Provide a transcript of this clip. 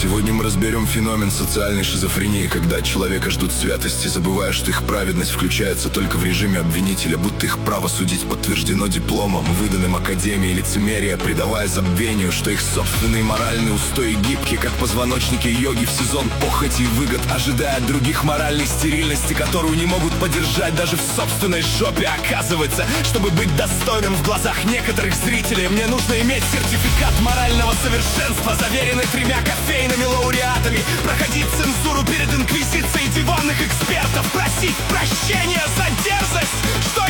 Сегодня мы разберем феномен социальной шизофрении, когда от человека ждут святости, забывая, что их праведность включается только в режиме обвинителя, будто их право судить подтверждено дипломом, выданным академией лицемерия, придавая забвению, что их собственные моральные устои гибки, как позвоночники йоги в сезон похоти и выгод, ожидая от других моральной стерильности, которую не могут поддержать даже в собственной жопе. Оказывается, чтобы быть достойным в глазах некоторых зрителей, мне нужно иметь сертификат морального совершенства, заверенный 3 кофейными лауреатами, проходить цензуру перед инквизицией диванных экспертов, просить прощения за дерзость, что